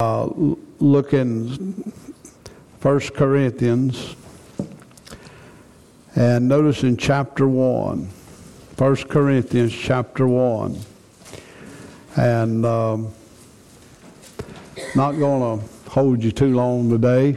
Look in 1 Corinthians and notice in chapter 1. 1 Corinthians chapter 1. And not going to hold you too long today.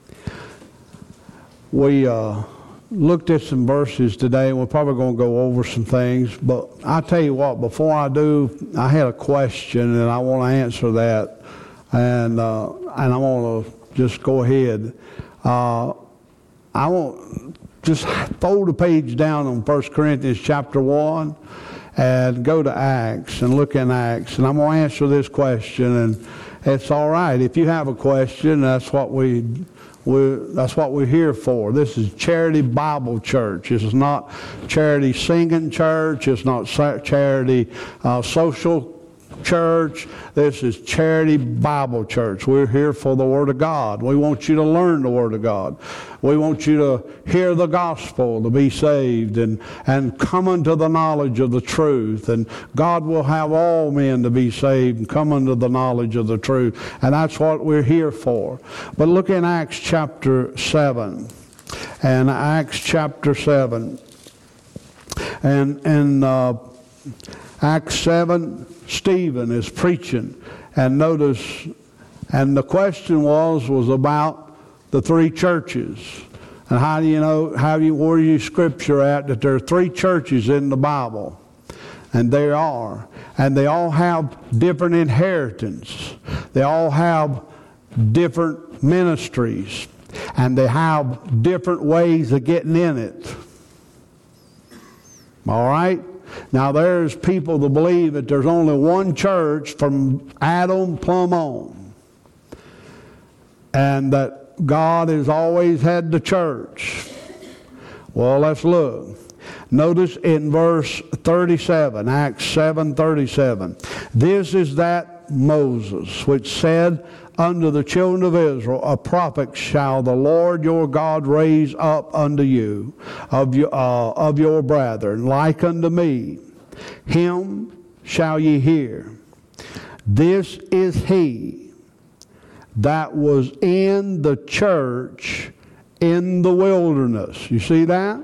We looked at some verses today, and we're probably going to go over some things. But I tell you what, before I do, I had a question, and I want to answer that. And I want to just go ahead. I want just fold the page down on 1 Corinthians chapter 1 and go to Acts and look in Acts. And I'm going to answer this question, and it's all right. If you have a question, that's what we're here for. This is Charity Bible Church. This is not Charity Singing Church. It's not Charity Social Church. This is Charity Bible Church. We're here for the Word of God. We want you to learn the Word of God. We want you to hear the gospel, to be saved and come unto the knowledge of the truth. And God will have all men to be saved and come unto the knowledge of the truth. And that's what we're here for. But look in Acts chapter 7. And Acts chapter 7. And Acts 7, Stephen is preaching. And notice, and the question was about the three churches. And how do you know, where is your scripture at that there are three churches in the Bible? And there are. And they all have different inheritance. They all have different ministries. And they have different ways of getting in it. All right? Now there's people that believe that there's only one church from Adam plumb on. And that God has always had the church. Well, let's look. Notice in verse 37, Acts 7:37. This is that Moses which said unto the children of Israel, a prophet shall the Lord your God raise up unto you of your brethren, like unto me. Him shall ye hear. This is he that was in the church in the wilderness. You see that?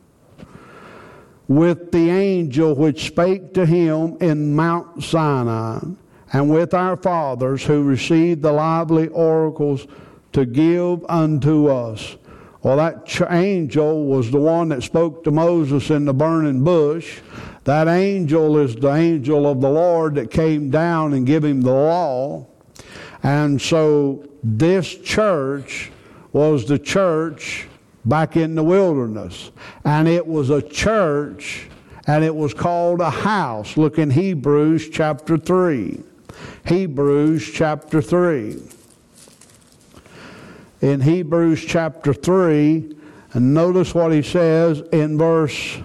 With the angel which spake to him in Mount Sinai, and with our fathers who received the lively oracles to give unto us. Well, that angel was the one that spoke to Moses in the burning bush. That angel is the angel of the Lord that came down and gave him the law. And so this church was the church back in the wilderness. And it was a church, and it was called a house. Look in Hebrews chapter 3. Hebrews chapter 3. In Hebrews chapter 3, and notice what he says in verse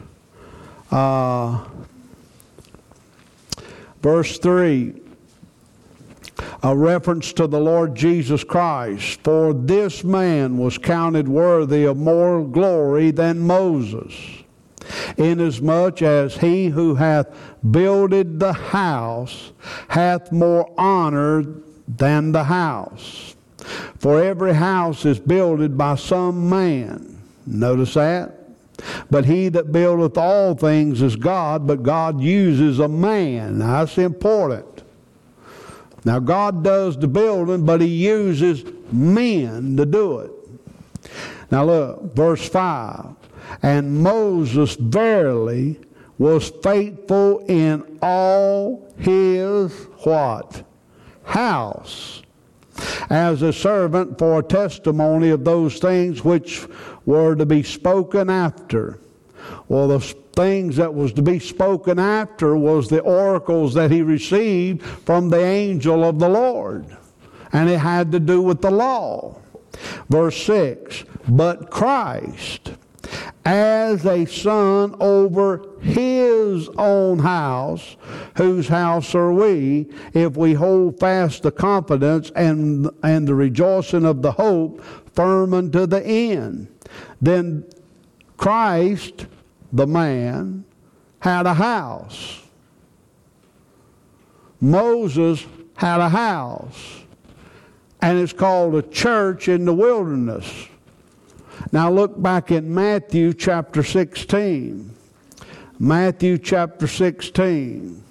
3. A reference to the Lord Jesus Christ. For this man was counted worthy of more glory than Moses, inasmuch as he who hath builded the house hath more honor than the house. For every house is builded by some man. Notice that? But he that buildeth all things is God, but God uses a man. Now, that's important. Now, God does the building, but he uses men to do it. Now look, verse 5. And Moses verily was faithful in all his what? House, as a servant for a testimony of those things which were to be spoken after. Well, the things that was to be spoken after was the oracles that he received from the angel of the Lord. And it had to do with the law. Verse 6, but Christ, as a son over his own house, whose house are we, if we hold fast the confidence and the rejoicing of the hope firm unto the end. Then Christ, the man, had a house. Moses had a house. and it's called a church in the wilderness. Now look back in Matthew chapter 16. Matthew chapter 16.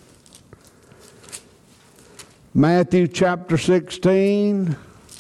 Matthew chapter 16.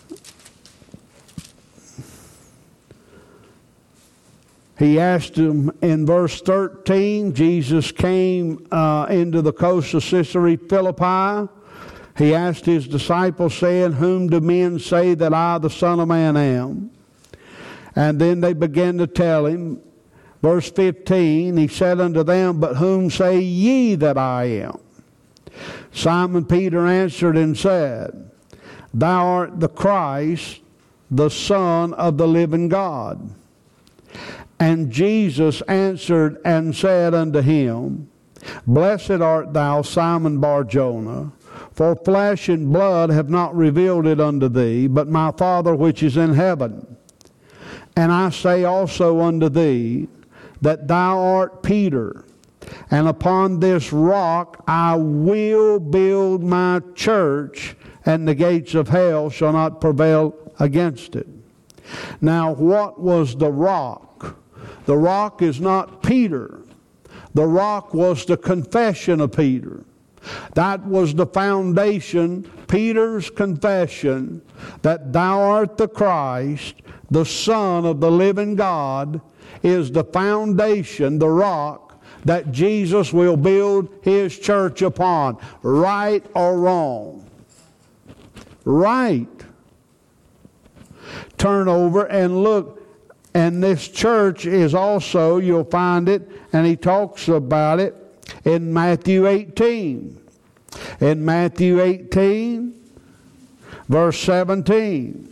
He asked him in verse 13, Jesus came into the coast of Caesarea Philippi. He asked his disciples, saying, Whom do men say that I, the Son of Man, am? And then they began to tell him. Verse 15, he said unto them, But whom say ye that I am? Simon Peter answered and said, Thou art the Christ, the Son of the living God. And Jesus answered and said unto him, Blessed art thou, Simon Bar-Jonah, for flesh and blood have not revealed it unto thee, but my Father which is in heaven. And I say also unto thee, that thou art Peter, and upon this rock I will build my church, and the gates of hell shall not prevail against it. Now, what was the rock? The rock is not Peter. The rock was the confession of Peter. That was the foundation, Peter's confession, that thou art the Christ, the Son of the living God, is the foundation, the rock, that Jesus will build his church upon. Right or wrong? Right. Turn over and look. And this church is also, you'll find it, and he talks about it in Matthew 18. In Matthew 18, verse 17.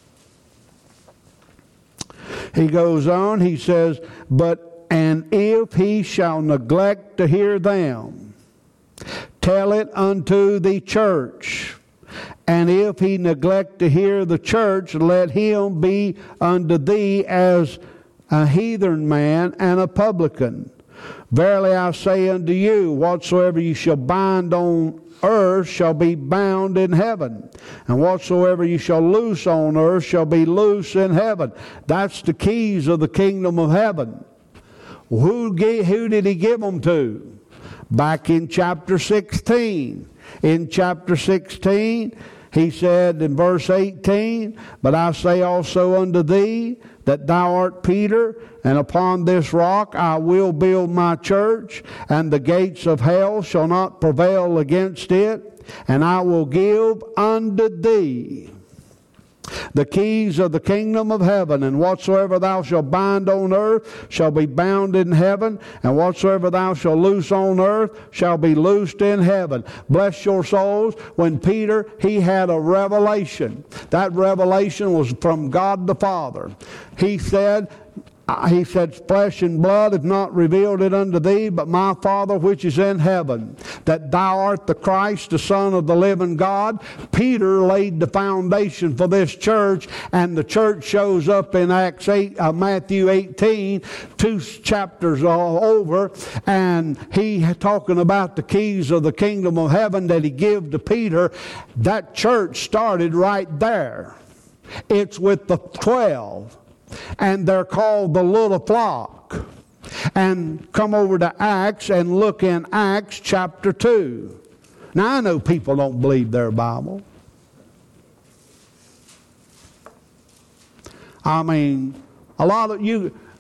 He goes on, he says, And if he shall neglect to hear them, tell it unto the church. And if he neglect to hear the church, let him be unto thee as a heathen man and a publican. Verily I say unto you, whatsoever you shall bind on earth shall be bound in heaven, and whatsoever you shall loose on earth shall be loose in heaven. That's the keys of the kingdom of heaven. Who did he give them to? Back in chapter 16. In chapter 16, he said in verse 18, But I say also unto thee, that thou art Peter, and upon this rock I will build my church, and the gates of hell shall not prevail against it, and I will give unto thee the keys of the kingdom of heaven, and whatsoever thou shalt bind on earth shall be bound in heaven, and whatsoever thou shalt loose on earth shall be loosed in heaven. Bless your souls. When Peter, he had a revelation. That revelation was from God the Father. He said, flesh and blood have not revealed it unto thee, but my Father which is in heaven, that thou art the Christ, the Son of the living God. Peter laid the foundation for this church, and the church shows up in Matthew 18, 2 chapters all over, and he talking about the keys of the kingdom of heaven that he gave to Peter. That church started right there. It's with the 12. And they're called the little flock. And come over to Acts and look in Acts chapter 2. Now I know people don't believe their Bible. I mean, a lot of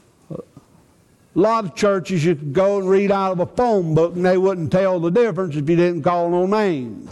churches you could go and read out of a phone book and they wouldn't tell the difference if you didn't call no names.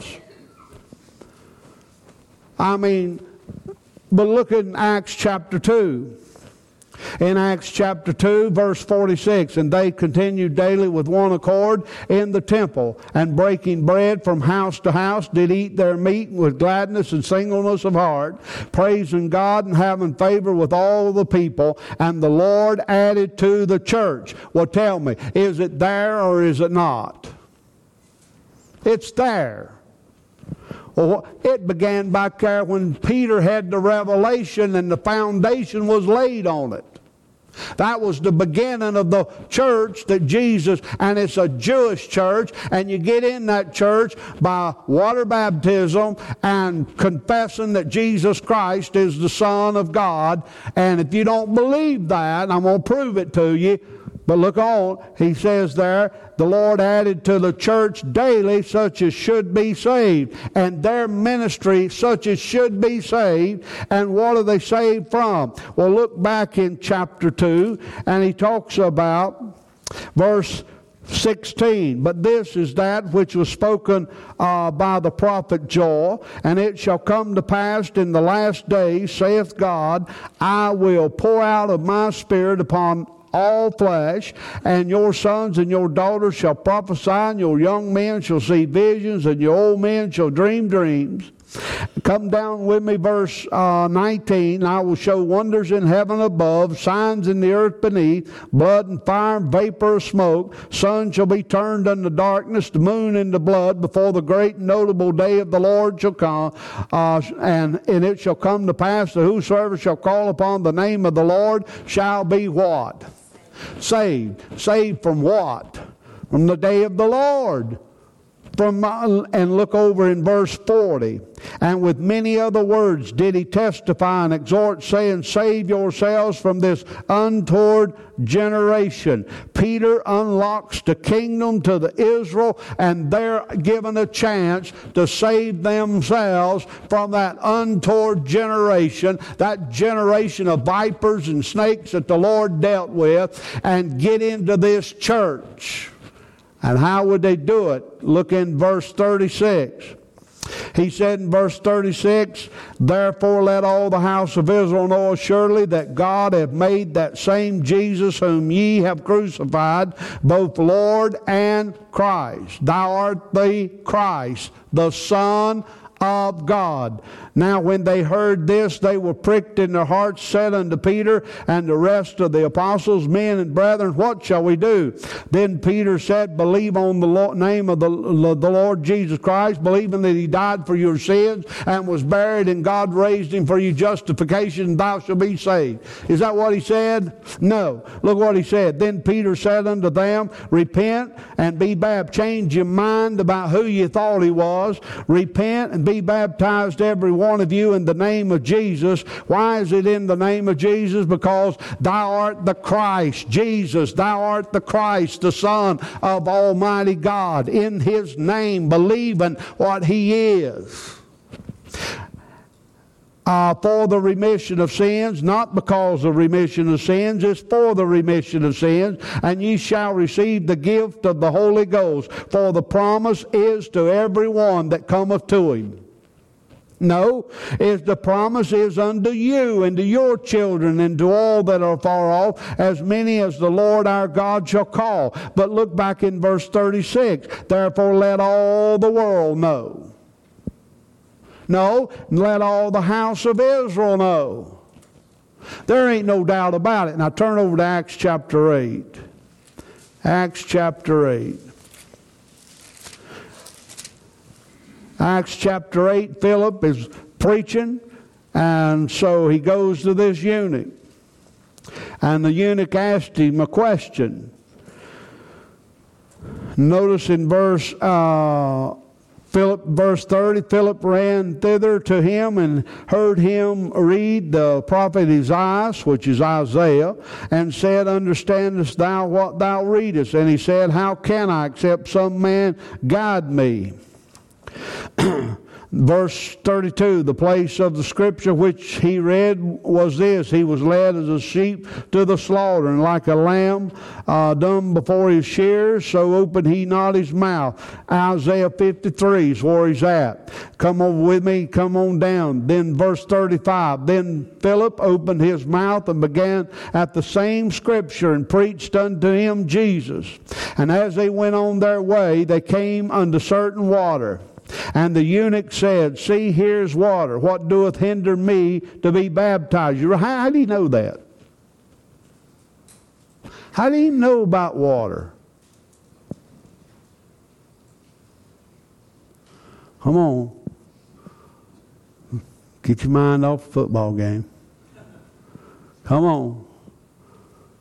I mean, but look in Acts chapter 2. In Acts chapter 2, verse 46, And they continued daily with one accord in the temple, and breaking bread from house to house, did eat their meat with gladness and singleness of heart, praising God and having favor with all the people. And the Lord added to the church. Well, tell me, is it there or is it not? It's there. Well, it began back there when Peter had the revelation and the foundation was laid on it. That was the beginning of the church that Jesus, and it's a Jewish church, and you get in that church by water baptism and confessing that Jesus Christ is the Son of God. And if you don't believe that, I'm going to prove it to you. But look on, he says there, the Lord added to the church daily such as should be saved. And their ministry such as should be saved. And what are they saved from? Well, look back in chapter 2, and he talks about verse 16. But this is that which was spoken by the prophet Joel. And it shall come to pass in the last days, saith God, I will pour out of my Spirit upon all flesh, and your sons and your daughters shall prophesy, and your young men shall see visions, and your old men shall dream dreams. Come down with me, verse 19. I will show wonders in heaven above, signs in the earth beneath, blood and fire and vapor of smoke. Sun shall be turned unto darkness, the moon into blood, before the great and notable day of the Lord shall come. And it shall come to pass that whosoever shall call upon the name of the Lord shall be what? Saved. Saved from what? From the day of the Lord. And look over in verse 40. And with many other words did he testify and exhort, saying, save yourselves from this untoward generation. Peter unlocks the kingdom to the Israel, and they're given a chance to save themselves from that untoward generation, that generation of vipers and snakes that the Lord dealt with, and get into this church. And how would they do it? Look in verse 36. He said in verse 36, therefore let all the house of Israel know assuredly that God hath made that same Jesus whom ye have crucified, both Lord and Christ. Thou art the Christ, the Son of God. Now when they heard this, they were pricked in their hearts, said unto Peter and the rest of the apostles, men and brethren, what shall we do? Then Peter said, believe on the name of the Lord Jesus Christ, believing that he died for your sins and was buried, and God raised him for your justification, and thou shalt be saved. Is that what he said? No. Look what he said. Then Peter said unto them, repent and be baptized. Change your mind about who you thought he was. Repent and be baptized, every one of you, in the name of Jesus. Why is it in the name of Jesus? Because thou art the Christ, Jesus. Thou art the Christ, the Son of Almighty God. In his name, believing what he is. For the remission of sins, not because of remission of sins, it's for the remission of sins, and ye shall receive the gift of the Holy Ghost, for the promise is to every one that cometh to him. No, the promise is unto you and to your children and to all that are far off, as many as the Lord our God shall call. But look back in verse 36. Therefore let all the world know. No, let all the house of Israel know. There ain't no doubt about it. Now turn over to Acts chapter 8. Acts chapter 8. Acts chapter 8, Philip is preaching, and so he goes to this eunuch. And the eunuch asked him a question. Notice in verse 30, Philip ran thither to him and heard him read the prophet Isaiah, which is Isaiah, and said, understandest thou what thou readest? And he said, how can I, except some man guide me? Verse 32, the place of the scripture which he read was this: he was led as a sheep to the slaughter, and like a lamb dumb before his shearers, so opened he not his mouth. Isaiah 53 is where he's at. Come on with me, come on down. Then verse 35, then Philip opened his mouth and began at the same scripture and preached unto him Jesus. And as they went on their way, they came unto certain water. And the eunuch said, see, here's water. What doeth hinder me to be baptized? How do you know that? How do you know about water? Come on. Get your mind off the football game. Come on.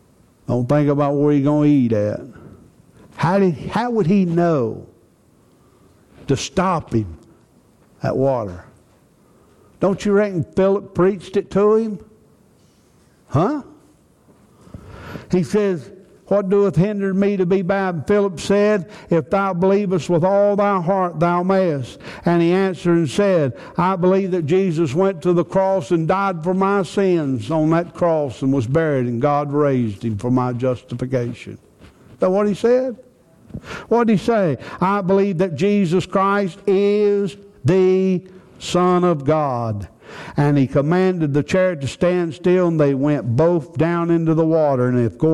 Don't think about where you're going to eat at. How would he know to stop him at water? Don't you reckon Philip preached it to him? Huh? He says, what doeth hinder me to be baptized? Philip said, if thou believest with all thy heart, thou mayest. And he answered and said, I believe that Jesus went to the cross and died for my sins on that cross and was buried, and God raised him for my justification. Is that what he said? What did he say? I believe that Jesus Christ is the Son of God. And he commanded the chariot to stand still, and they went both down into the water. And if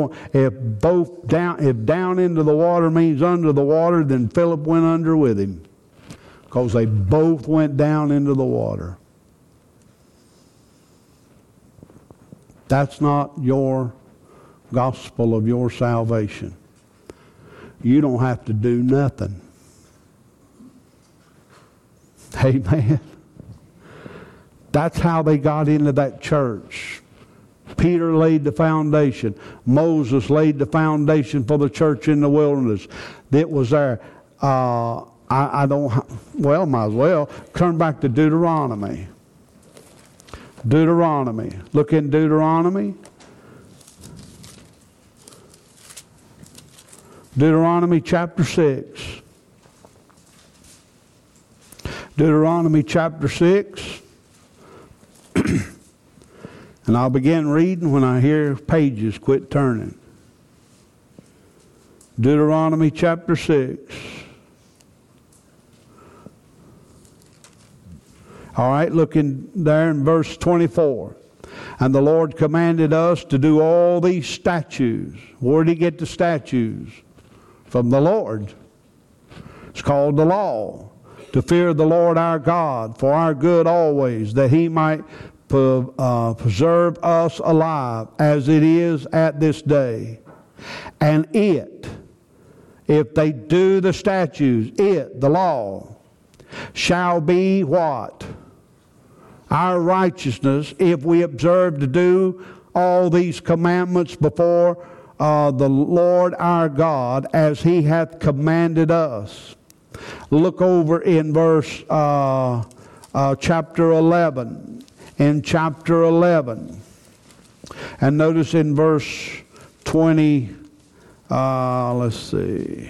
down into the water means under the water, then Philip went under with him, because they both went down into the water. That's not your gospel of your salvation. You don't have to do nothing. Amen. That's how they got into that church. Peter laid the foundation. Moses laid the foundation for the church in the wilderness. It was there. Might as well turn back to Deuteronomy. Deuteronomy. Look in Deuteronomy. Deuteronomy chapter 6. Deuteronomy chapter 6. And I'll begin reading when I hear pages quit turning. Deuteronomy chapter 6. All right, look in there in verse 24. And the Lord commanded us to do all these statutes. Where did he get the statutes? From the Lord. It's called the law. To fear the Lord our God for our good always, that he might preserve us alive as it is at this day. And if they do the statutes, the law, shall be what? Our righteousness, if we observe to do all these commandments before the Lord our God, as he hath commanded us. Look over in verse chapter 11. In chapter 11. And notice in verse 20, let's see.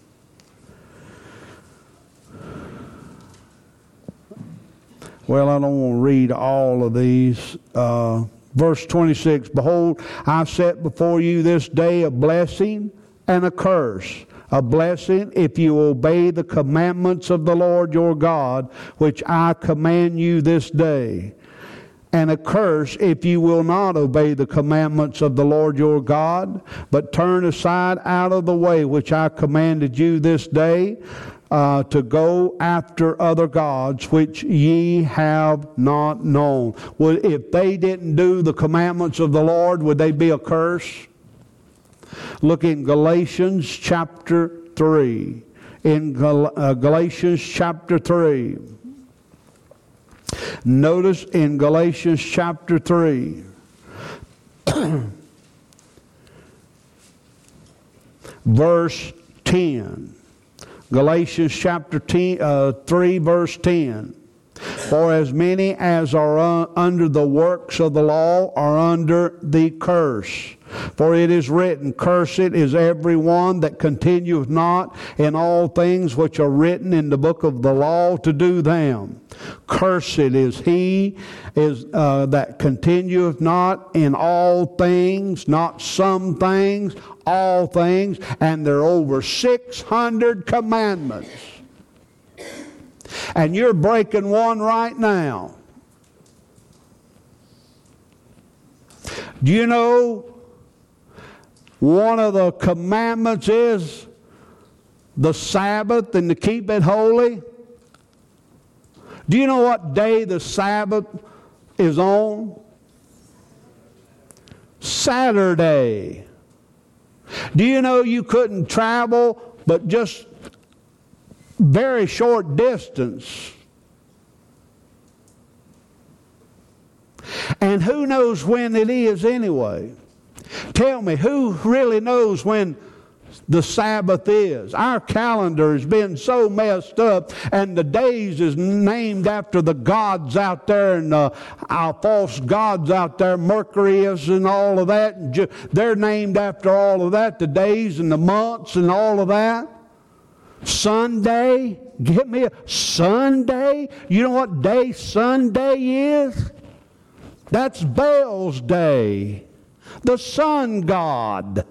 Well, I don't want to read all of these. Verse 26, behold, I set before you this day a blessing and a curse. A blessing if you obey the commandments of the Lord your God, which I command you this day. And a curse if you will not obey the commandments of the Lord your God, but turn aside out of the way which I commanded you this day, to go after other gods which ye have not known. Well, if they didn't do the commandments of the Lord, would they be a curse? Look in Galatians chapter 3. In Galatians chapter 3. Notice in Galatians chapter 3. Verse 10. Galatians chapter 3 verse 10. For as many as are under the works of the law are under the curse. For it is written, cursed is every one that continueth not in all things which are written in the book of the law to do them. Cursed is he that continueth not in all things, not some things, all things. And there are over 600 commandments. And you're breaking one right now. Do you know one of the commandments is the Sabbath and to keep it holy? Do you know what day the Sabbath is on? Saturday. Do you know you couldn't travel but just very short distance? And who knows when it is anyway? Tell me, who really knows when the Sabbath is? Our calendar has been so messed up, and the days is named after the gods out there, and our false gods out there, Mercurius and all of that. And they're named after all of that, the days and the months and all of that. Sunday, give me a Sunday. You know what day Sunday is? That's Baal's day, the sun god.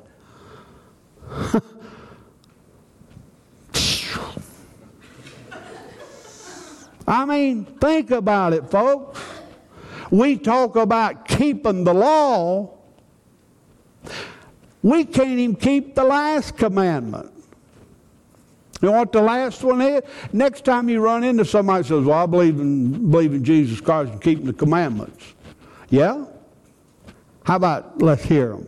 I mean, think about it, folks. We talk about keeping the law. We can't even keep the last commandment. You know what the last one is? Next time you run into somebody who says, well, I believe in Jesus Christ and keeping the commandments. Yeah? How about let's hear them?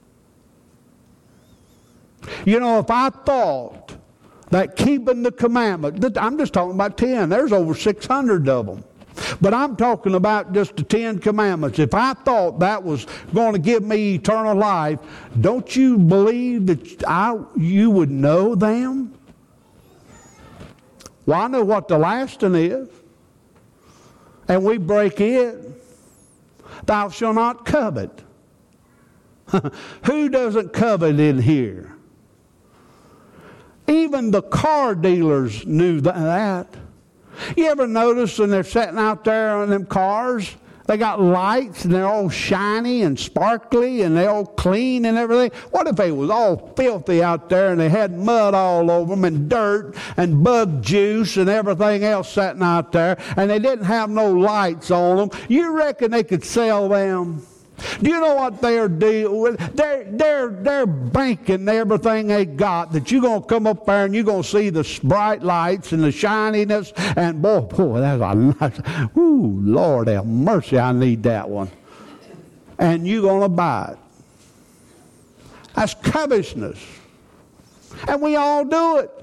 You know, if I thought that keeping the commandment, I'm just talking about 10. There's over 600 of them. But I'm talking about just the 10 commandments. If I thought that was going to give me eternal life, don't you believe that you would know them? Well, I know what the last one is. And we break it. Thou shalt not covet. Who doesn't covet in here? Even the car dealers knew that. You ever notice when they're sitting out there on them cars, they got lights and they're all shiny and sparkly and they're all clean and everything? What if they was all filthy out there and they had mud all over them and dirt and bug juice and everything else sitting out there, and they didn't have no lights on them? You reckon they could sell them? Do you know what they're doing? They're banking everything they got that you're going to come up there and you're going to see the bright lights and the shininess, and boy, that's a nice, ooh, Lord have mercy, I need that one. And you're going to buy it. That's covetousness. And we all do it.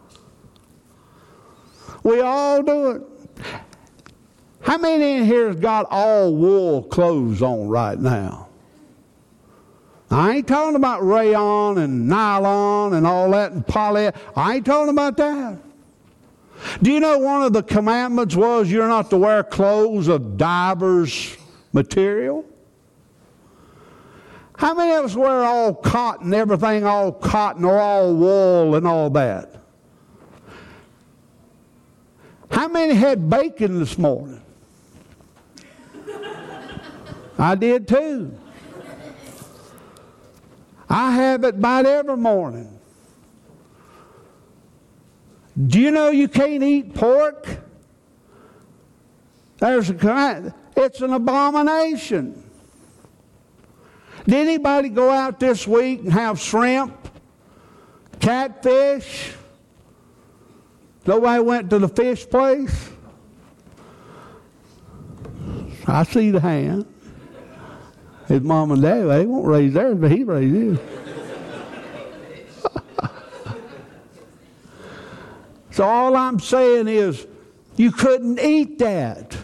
We all do it. How many in here has got all wool clothes on right now? I ain't talking about rayon and nylon and all that and poly. I ain't talking about that. Do you know one of the commandments was you're not to wear clothes of divers material? How many of us wear all cotton, everything all cotton or all wool and all that? How many had bacon this morning? I did too. I have it about every morning. Do you know you can't eat pork? It's an abomination. Did anybody go out this week and have shrimp, catfish? Nobody went to the fish place? I see the hand. His mom and dad, they won't raise theirs, but he raised his. So all I'm saying is, you couldn't eat that.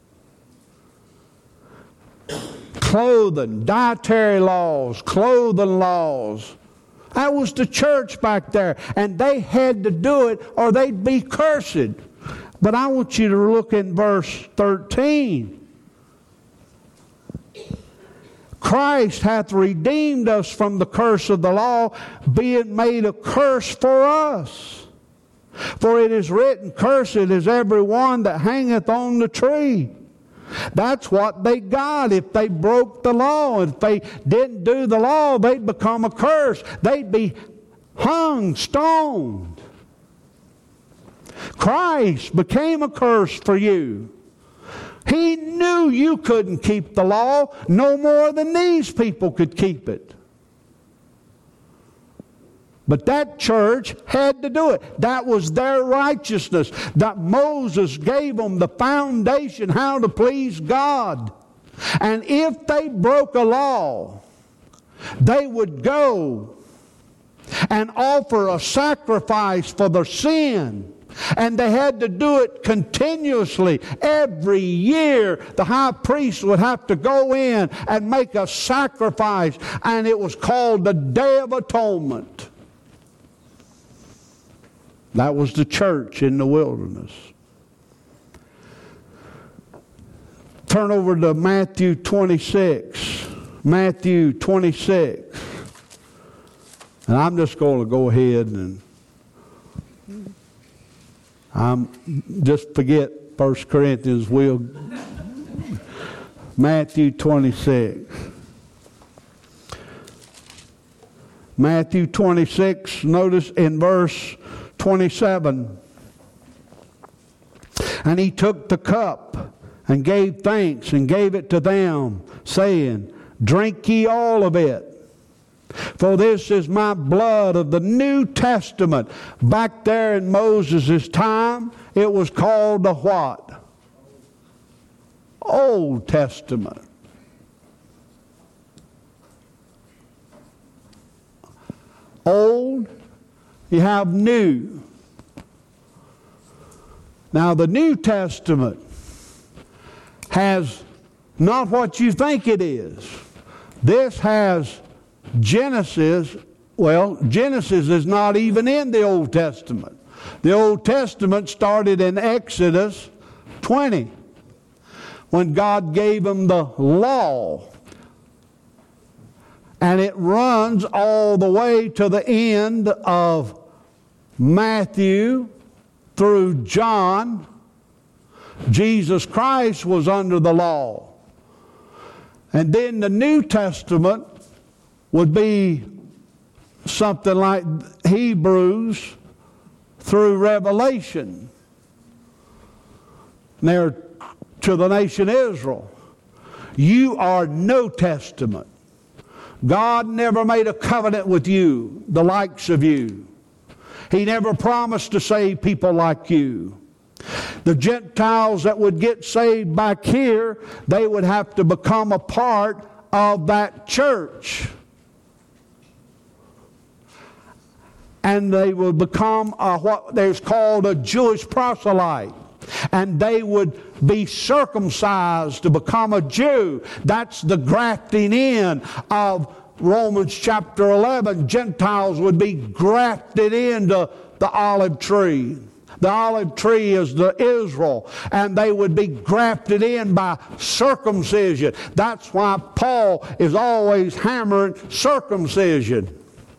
Clothing, dietary laws, clothing laws. That was the church back there, and they had to do it or they'd be cursed. But I want you to look in verse 13. Christ hath redeemed us from the curse of the law, being made a curse for us. For it is written, cursed is every one that hangeth on the tree. That's what they got if they broke the law. If they didn't do the law, they'd become a curse. They'd be hung, stoned. Christ became a curse for you. He knew you couldn't keep the law no more than these people could keep it. But that church had to do it. That was their righteousness. That Moses gave them the foundation how to please God. And if they broke a law, they would go and offer a sacrifice for their sin. And they had to do it continuously. Every year, the high priest would have to go in and make a sacrifice, and it was called the Day of Atonement. That was the church in the wilderness. Turn over to Matthew 26. Matthew 26. And I'm just going to go ahead and just forget 1 Corinthians. Matthew 26. Matthew 26, notice in verse 27. And he took the cup and gave thanks and gave it to them, saying, Drink ye all of it. For this is my blood of the New Testament. Back there in Moses' time, it was called the what? Old Testament. Old, you have new. Now the New Testament has not what you think it is. This has Genesis. Well, Genesis is not even in the Old Testament. The Old Testament started in Exodus 20 when God gave them the law. And it runs all the way to the end of Matthew through John. Jesus Christ was under the law. And then the New Testament would be something like Hebrews through Revelation. Now, to the nation Israel, you are no testament. God never made a covenant with you, the likes of you. He never promised to save people like you. The Gentiles that would get saved back here, they would have to become a part of that church. And they would become what there's called a Jewish proselyte. And they would be circumcised to become a Jew. That's the grafting in of Romans chapter 11. Gentiles would be grafted into the olive tree. The olive tree is the Israel, and they would be grafted in by circumcision. That's why Paul is always hammering circumcision.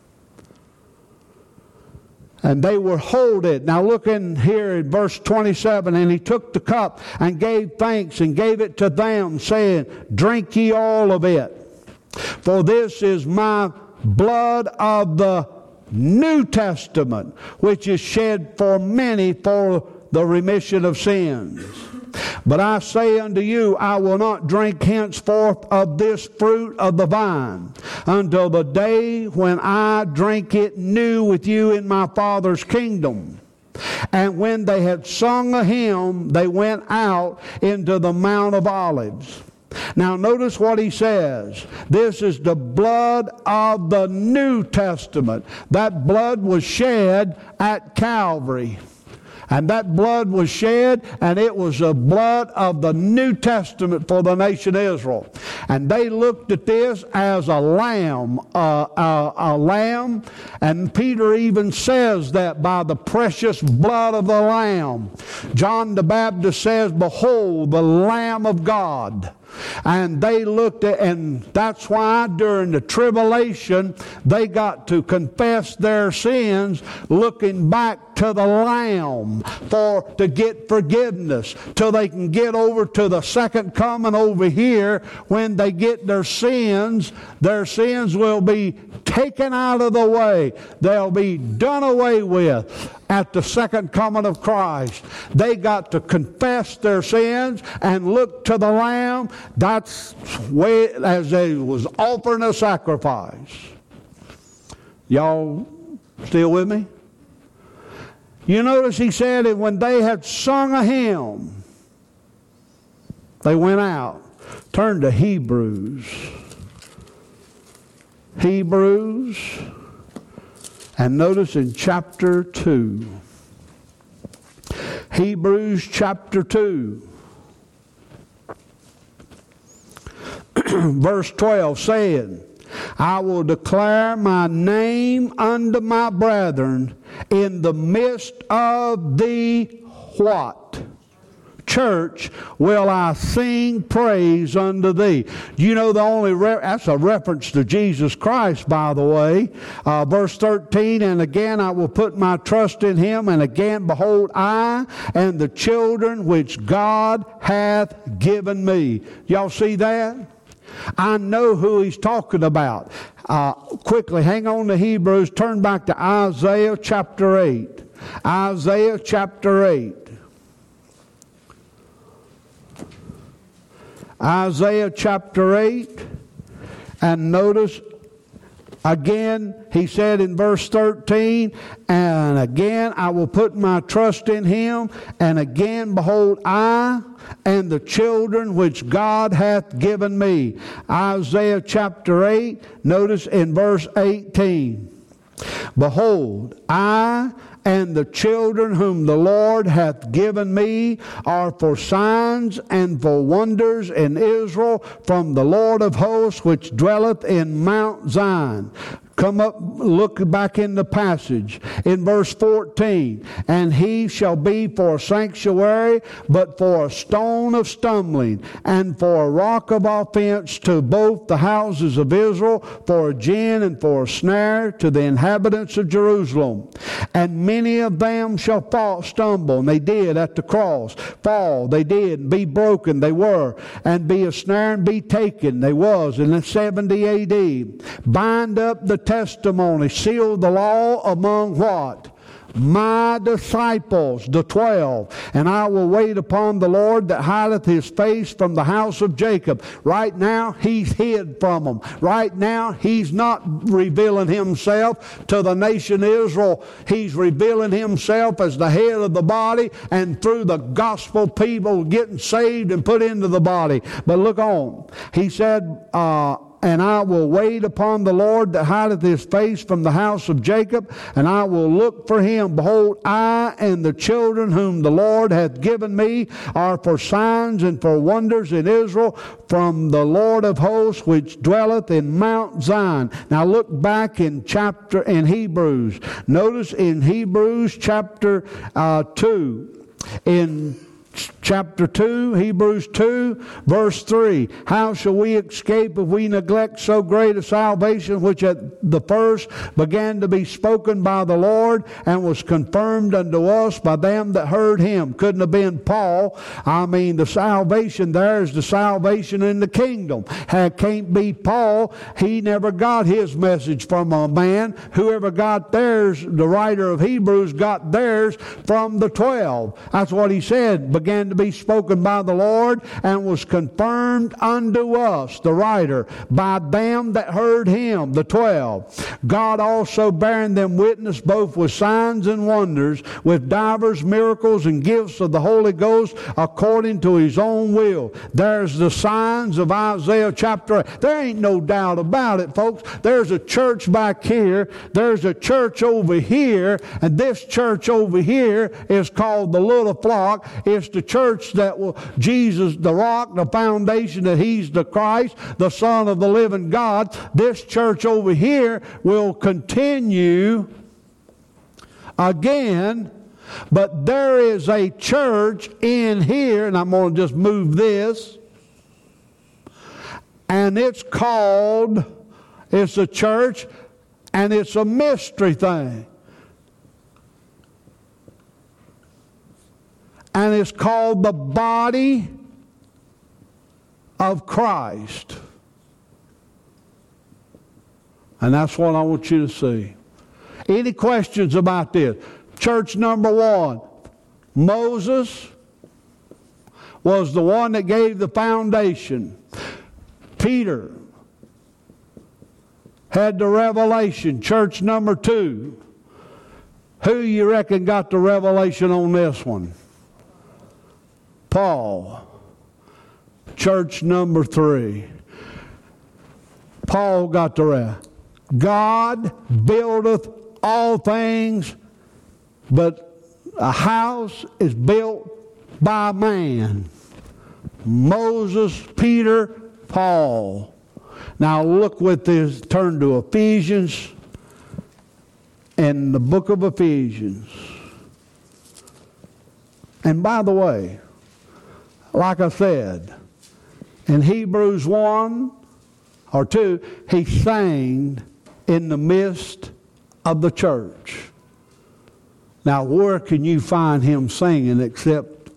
And they were holded. Now look in here in verse 27. And he took the cup and gave thanks and gave it to them, saying, Drink ye all of it. For this is my blood of the New Testament, which is shed for many for the remission of sins. But I say unto you, I will not drink henceforth of this fruit of the vine until the day when I drink it new with you in my Father's kingdom. And when they had sung a hymn, they went out into the Mount of Olives. Now notice what he says. This is the blood of the New Testament. That blood was shed at Calvary. And that blood was shed, and it was the blood of the New Testament for the nation Israel. And they looked at this as a lamb, and Peter even says that by the precious blood of the Lamb. John the Baptist says, Behold, the Lamb of God. And they looked at, and that's why during the tribulation they got to confess their sins looking back to the Lamb to get forgiveness till they can get over to the second coming over here. When they get their sins will be taken out of the way. They'll be done away with at the second coming of Christ. They got to confess their sins and look to the Lamb. That's way as they was offering a sacrifice. Y'all still with me? You notice he said that when they had sung a hymn, they went out. Turn to Hebrews. Hebrews, and notice in chapter 2. Hebrews chapter 2. Verse 12, saying, I will declare my name unto my brethren in the midst of the what? Church will I sing praise unto thee. You know the only that's a reference to Jesus Christ, by the way. Verse 13, and again I will put my trust in him, and again behold I and the children which God hath given me. Y'all see that? I know who he's talking about. Quickly, hang on to Hebrews. Turn back to Isaiah chapter 8. Isaiah chapter 8. Isaiah chapter 8. And notice, again, he said in verse 13, and again I will put my trust in him, and again, behold, I and the children which God hath given me. Isaiah chapter 8, notice in verse 18. Behold, I and the children whom the Lord hath given me are for signs and for wonders in Israel from the Lord of hosts which dwelleth in Mount Zion. Come up, look back in the passage in verse 14. And he shall be for a sanctuary, but for a stone of stumbling, and for a rock of offense to both the houses of Israel, for a gin and for a snare to the inhabitants of Jerusalem. And many of them shall stumble, and they did at the cross. Fall, they did, be broken, they were, and be a snare and be taken, they was, in 70 A.D. Bind up the testimony, seal the law among what? My disciples, the 12. And I will wait upon the Lord that hideth his face from the house of Jacob. Right now, he's hid from them. Right now, he's not revealing himself to the nation Israel. He's revealing himself as the head of the body, and through the gospel, people getting saved and put into the body. But look on. He said, and I will wait upon the Lord that hideth his face from the house of Jacob, and I will look for him. Behold, I and the children whom the Lord hath given me are for signs and for wonders in Israel from the Lord of hosts which dwelleth in Mount Zion. Now look back in Hebrews. Notice in Hebrews chapter 2. In chapter 2, Hebrews 2, verse 3. How shall we escape if we neglect so great a salvation, which at the first began to be spoken by the Lord, and was confirmed unto us by them that heard him? Couldn't have been Paul. I mean, the salvation there is the salvation in the kingdom. It can't be Paul. He never got his message from a man. Whoever got theirs, the writer of Hebrews got theirs from the 12. That's what he said. Began to be spoken by the Lord, and was confirmed unto us, the writer, by them that heard him, the 12. God also bearing them witness both with signs and wonders, with divers miracles and gifts of the Holy Ghost, according to his own will. There's the signs of Isaiah chapter 8. There ain't no doubt about it, folks. There's a church back here. There's a church over here. And this church over here is called the little flock. It's the church that will, Jesus, the rock, the foundation, that he's the Christ, the Son of the living God. This church over here will continue again, but there is a church in here, and I'm going to just move this, and it's a church, and it's a mystery thing. And it's called the body of Christ. And that's what I want you to see. Any questions about this? Church number 1. Moses was the one that gave the foundation. Peter had the revelation. Church number 2. Who you reckon got the revelation on this one? Paul. Church number 3. Paul got the rest. God buildeth all things, but A house is built by man. Moses, Peter, Paul. Now look with this, turn to Ephesians, and the book of Ephesians. And by the way, like I said, in Hebrews 1 or 2, he sang in the midst of the church. Now, where can you find him singing except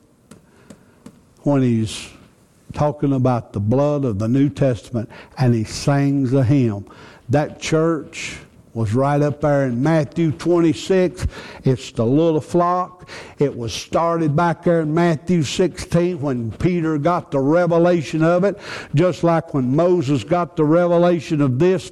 when he's talking about the blood of the New Testament and he sings a hymn? That church was right up there in Matthew 26. It's the little flock. It was started back there in Matthew 16 when Peter got the revelation of it, just like when Moses got the revelation of this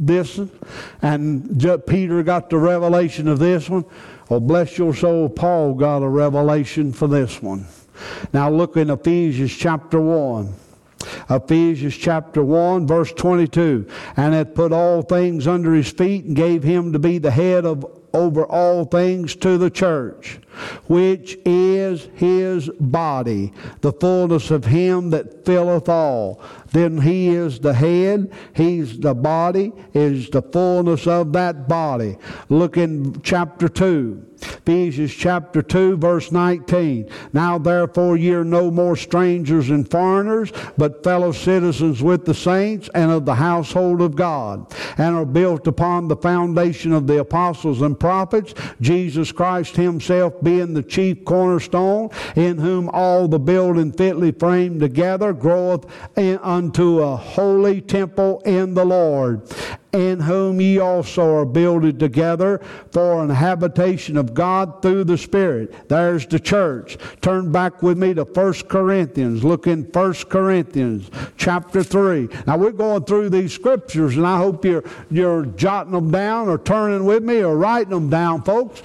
and Peter got the revelation of this one. Oh, bless your soul, Paul got a revelation for this one. Now look in Ephesians chapter 1. Ephesians chapter 1, verse 22. And hath put all things under his feet, and gave him to be the head over all things to the church, which is his body, the fullness of him that filleth all. Then he is the head, he's the body, is the fullness of that body. Look in chapter 2. Ephesians chapter 2, verse 19. Now therefore ye are no more strangers and foreigners, but fellow citizens with the saints and of the household of God, and are built upon the foundation of the apostles and prophets, Jesus Christ himself being the chief cornerstone, in whom all the building fitly framed together groweth unto a holy temple in the Lord, in whom ye also are builded together for an habitation of God through the Spirit. There's the church. Turn back with me to 1 Corinthians. Look in 1 Corinthians chapter 3. Now we're going through these scriptures, and I hope you're jotting them down or turning with me or writing them down, folks.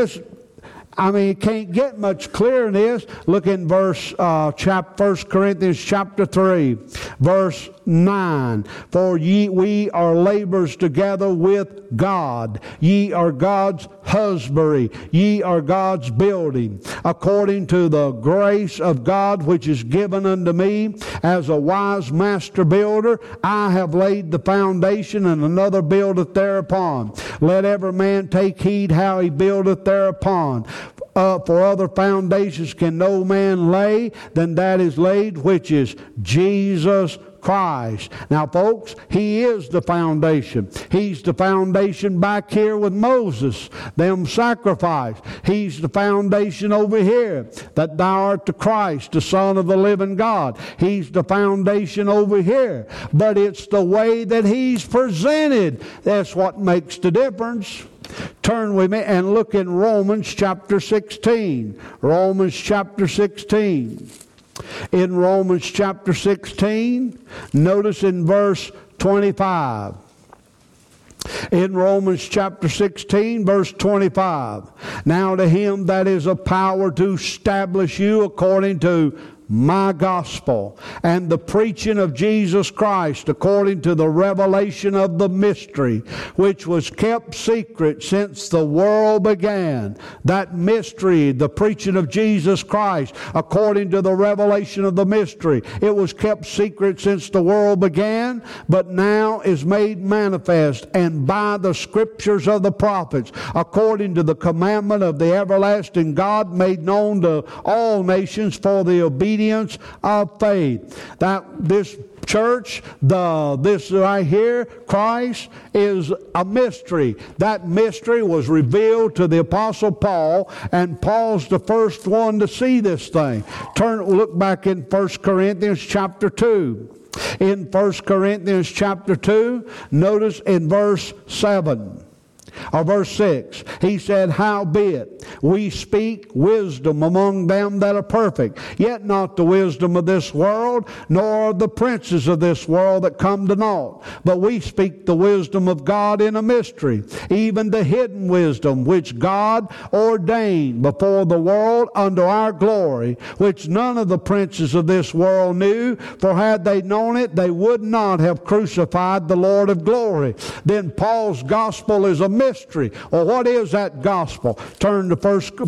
It can't get much clearer than this. Look in 1 Corinthians chapter 3, verse 9. For we are laborers together with God. Ye are God's husbandry. Ye are God's building. According to the grace of God which is given unto me, as a wise master builder, I have laid the foundation, and another buildeth thereupon. Let every man take heed how he buildeth thereupon. For other foundations can no man lay than that is laid, which is Jesus Christ. Now, folks, he is the foundation. He's the foundation back here with Moses, them sacrifice. He's the foundation over here, that thou art the Christ, the Son of the living God. He's the foundation over here. But it's the way that he's presented that's what makes the difference. Turn with me and look in Romans chapter 16. Romans chapter 16. In Romans chapter 16, notice in verse 25. In Romans chapter 16, verse 25. Now to him that is a power to establish you according to my gospel, and the preaching of Jesus Christ according to the revelation of the mystery, which was kept secret since the world began. That mystery, the preaching of Jesus Christ according to the revelation of the mystery, it was kept secret since the world began, but now is made manifest, and by the scriptures of the prophets, according to the commandment of the everlasting God, made known to all nations for the obedience of faith. That this church, this right here, Christ, is a mystery. That mystery was revealed to the Apostle Paul, and Paul's the first one to see this thing. Look back in 1 Corinthians chapter 2. In 1 Corinthians chapter 2, notice in verse 7. Or verse 6, he said, howbeit we speak wisdom among them that are perfect, yet not the wisdom of this world, nor the princes of this world that come to naught. But we speak the wisdom of God in a mystery, even the hidden wisdom which God ordained before the world unto our glory, which none of the princes of this world knew, for had they known it, they would not have crucified the Lord of glory. Then Paul's gospel is a mystery mystery. Well, what is that gospel? Turn to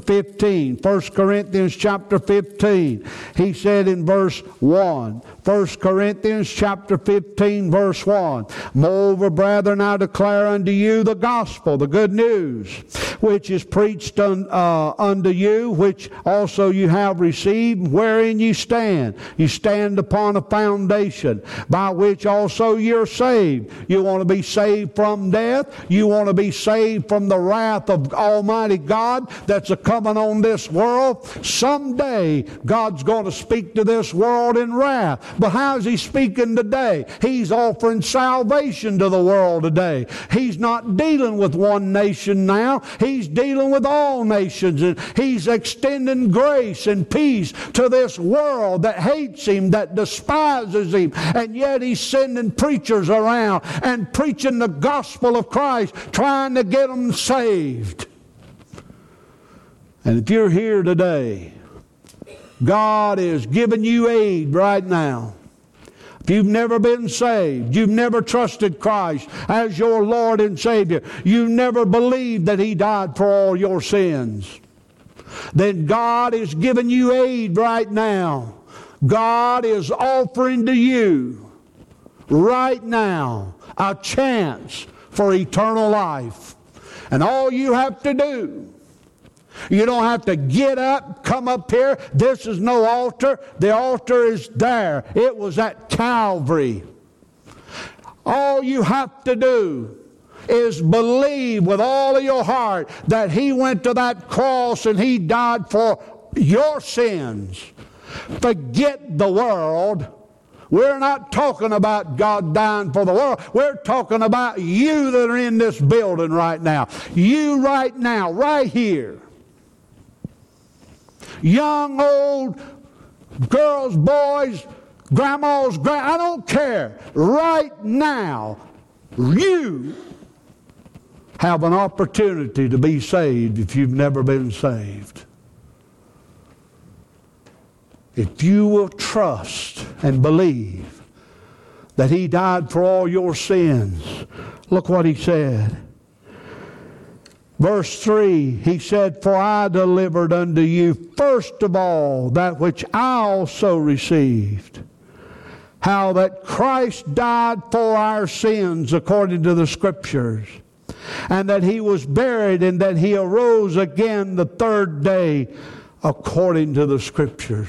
1 Corinthians chapter 15. He said in verse 1, 1 Corinthians chapter 15, verse 1, Moreover, brethren, I declare unto you the gospel, the good news, which is preached unto you, which also you have received, wherein you stand. You stand upon a foundation, by which also you're saved. You want to be saved from death. You want to be saved from the wrath of Almighty God that's a-coming on this world. Someday, God's going to speak to this world in wrath. But how's He speaking today? He's offering salvation to the world today. He's not dealing with one nation now. He's dealing with all nations. And He's extending grace and peace to this world that hates Him, that despises Him. And yet He's sending preachers around and preaching the gospel of Christ, trying to get them saved. And if you're here today, God is giving you aid right now. If you've never been saved, you've never trusted Christ as your Lord and Savior, you've never believed that He died for all your sins, then God is giving you aid right now. God is offering to you right now a chance for eternal life. And all you have to do, you don't have to get up, come up here. This is no altar. The altar is there. It was at Calvary. All you have to do is believe with all of your heart that He went to that cross and He died for your sins. Forget the world. We're not talking about God dying for the world. We're talking about you that are in this building right now. You right now, right here. Young, old, girls, boys, grandmas, I don't care. Right now, you have an opportunity to be saved if you've never been saved. If you will trust and believe that He died for all your sins. Look what He said. Verse 3, He said, For I delivered unto you first of all that which I also received, how that Christ died for our sins according to the Scriptures, and that He was buried, and that He arose again the third day according to the Scriptures.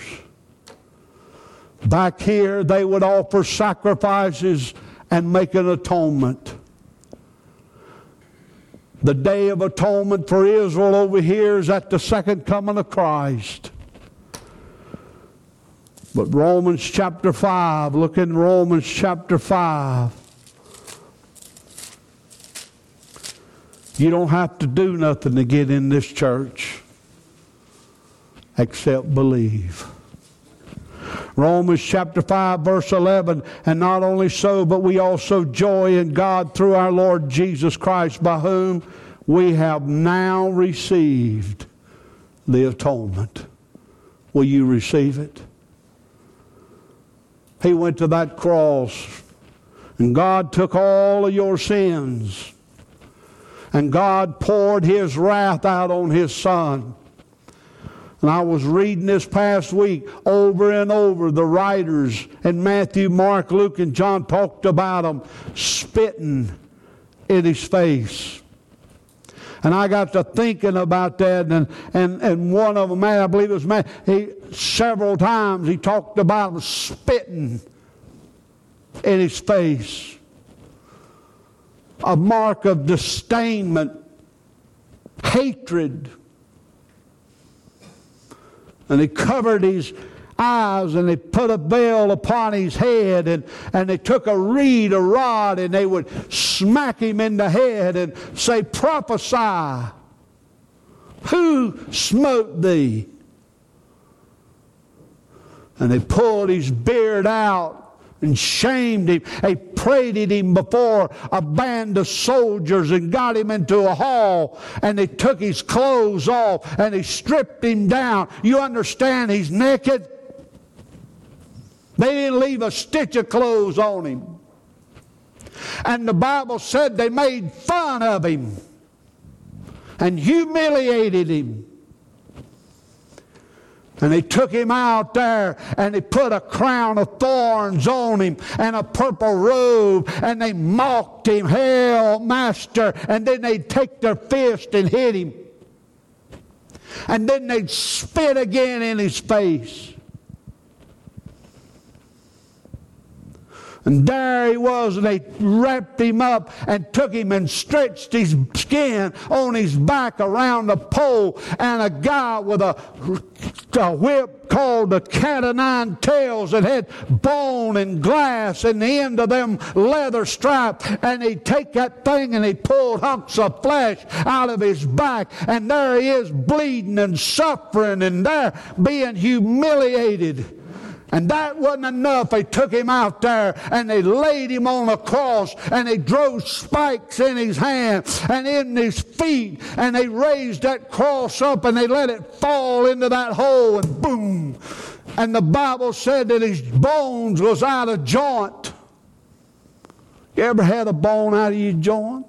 Back here, they would offer sacrifices and make an atonement. The Day of Atonement for Israel over here is at the second coming of Christ. But Romans chapter 5, look in Romans chapter 5. You don't have to do nothing to get in this church except believe. Romans chapter 5 verse 11, and not only so, but we also joy in God through our Lord Jesus Christ, by whom we have now received the atonement. Will you receive it? He went to that cross, and God took all of your sins, and God poured His wrath out on His Son. And I was reading this past week over and over, the writers in Matthew, Mark, Luke, and John talked about them spitting in His face. And I got to thinking about that, and one of them, I believe it was man, several times he talked about them spitting in His face. A mark of disdainment, hatred. And He covered His eyes, and they put a veil upon His head, and they took a rod, and they would smack Him in the head and say, Prophesy. Who smote thee? And they pulled His beard out and shamed Him. They paraded Him before a band of soldiers and got Him into a hall, and they took His clothes off and they stripped Him down. You understand, He's naked. They didn't leave a stitch of clothes on Him. And the Bible said they made fun of Him. and humiliated him. And they took him out there and they put a crown of thorns on him and a purple robe, and they mocked him, "Hail, Master!" And then they'd take their fist and hit him. And then they'd spit again in his face. And there he was, and they wrapped him up and took him and stretched his skin on his back around a pole, and a guy with a whip called the cat o' nine tails that had bone and glass in the end of them leather straps, and he'd take that thing and he'd pull hunks of flesh out of his back, and there he is bleeding and suffering and there being humiliated. And that wasn't enough. They took him out there and they laid him on a cross, and they drove spikes in his hand and in his feet, and they raised that cross up and they let it fall into that hole, and boom. And the Bible said that his bones was out of joint. You ever had a bone out of your joint?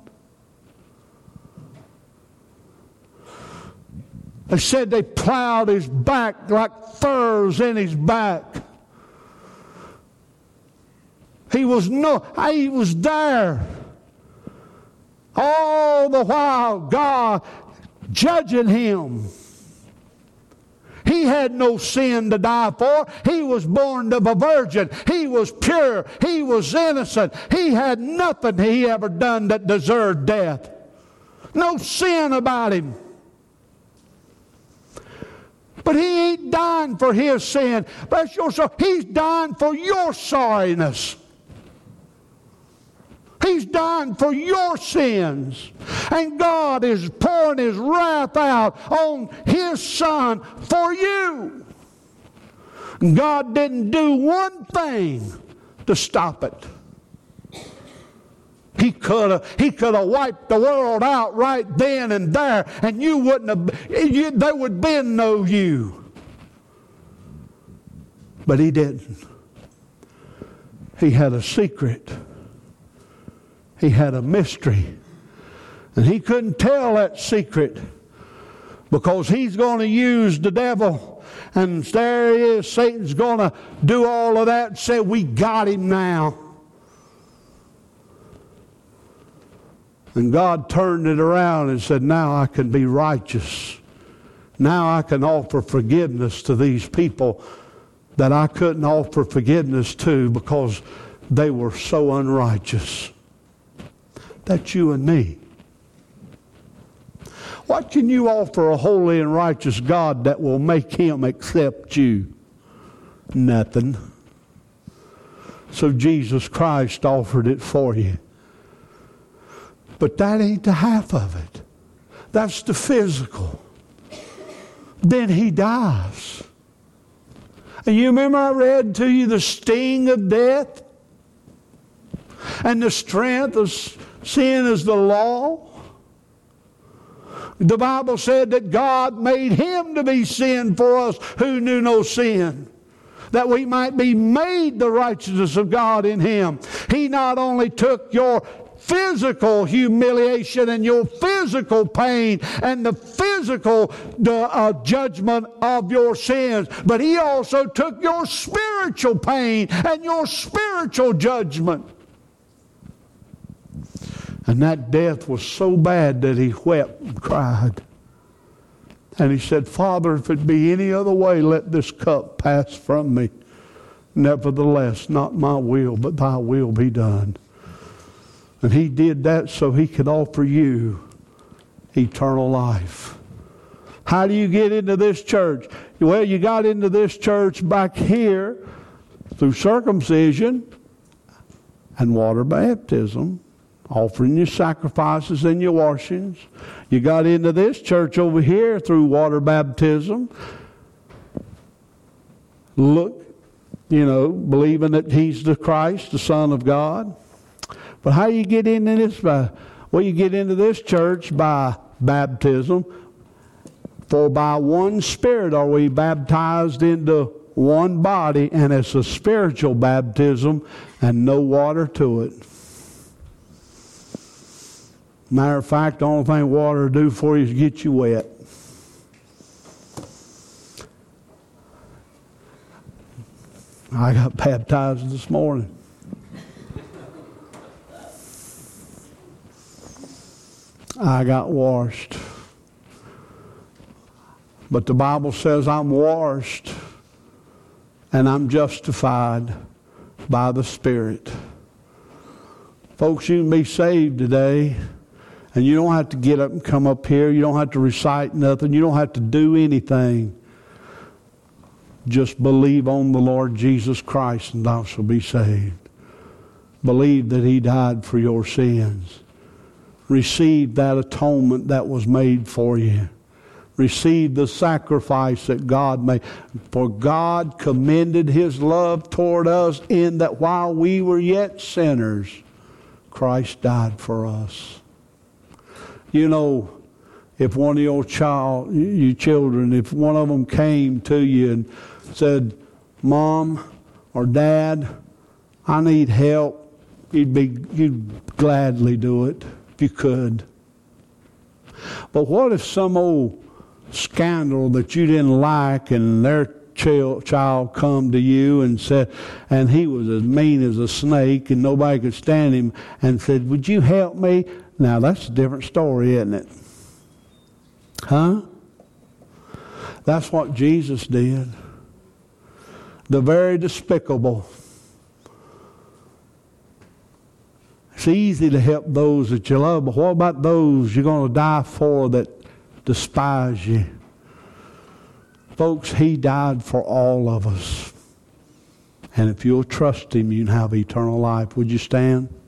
They said they plowed his back like furs in his back. He was there. All the while, God judging him. He had no sin to die for. He was born of a virgin. He was pure. He was innocent. He had nothing he ever done that deserved death. No sin about him. But he ain't dying for his sin. Bless your soul. He's dying for your sorriness. He's dying for your sins. And God is pouring His wrath out on His Son for you. God didn't do one thing to stop it. He could have wiped the world out right then and there, and you wouldn't have, there would have been no you. But He didn't. He had a secret. He had a mystery. And He couldn't tell that secret, because He's going to use the devil. And there he is. Satan's going to do all of that and say, "We got him now." And God turned it around and said, "Now I can be righteous. Now I can offer forgiveness to these people that I couldn't offer forgiveness to because they were so unrighteous." That's you and me. What can you offer a holy and righteous God that will make Him accept you? Nothing. So Jesus Christ offered it for you. But that ain't the half of it. That's the physical. Then He dies. And you remember I read to you the sting of death? And the strength of sin is the law. The Bible said that God made Him to be sin for us who knew no sin, that we might be made the righteousness of God in Him. He not only took your physical humiliation and your physical pain and the physical judgment of your sins, but He also took your spiritual pain and your spiritual judgment. And that death was so bad that He wept and cried. And He said, "Father, if it be any other way, let this cup pass from me. Nevertheless, not my will, but Thy will be done." And He did that so He could offer you eternal life. How do you get into this church? Well, you got into this church back here through circumcision and water baptism, offering your sacrifices and your washings. You got into this church over here through water baptism. Look, believing that He's the Christ, the Son of God. But how you get into this? Well, you get into this church by baptism. For by one Spirit are we baptized into one body, and it's a spiritual baptism and no water to it. Matter of fact, the only thing water will do for you is get you wet. I got baptized this morning. I got washed. But the Bible says I'm washed and I'm justified by the Spirit. Folks, you can be saved today, and you don't have to get up and come up here. You don't have to recite nothing. You don't have to do anything. Just believe on the Lord Jesus Christ and thou shalt be saved. Believe that He died for your sins. Receive that atonement that was made for you. Receive the sacrifice that God made. For God commended His love toward us in that while we were yet sinners, Christ died for us. You know, if one of your children, if one of them came to you and said, Mom or Dad, I need help, you'd gladly do it if you could. But what if some old scandal that you didn't like and their child come to you and said, and he was as mean as a snake and nobody could stand him, and said, would you help me? Now that's a different story, isn't it? Huh? That's what Jesus did. The very despicable. It's easy to help those that you love, but what about those you're going to die for that despise you? Folks, He died for all of us. And if you'll trust Him, you can have eternal life. Would you stand?